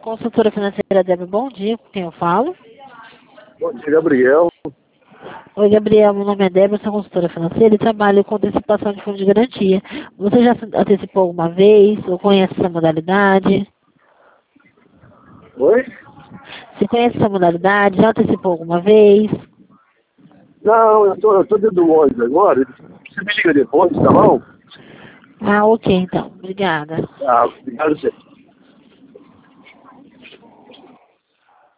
Consultora financeira Débora, bom dia, com quem eu falo? Bom dia, Gabriel. Oi, Gabriel, meu nome é Débora, sou consultora financeira e trabalho com antecipação de fundo de garantia. Você já antecipou alguma vez ou conhece essa modalidade? Oi? Você conhece essa modalidade? Já antecipou alguma vez? Não, eu tô dentro do ônibus agora. Você me liga depois, tá bom? Ah, ok, então. Obrigada. Ah, obrigado, você.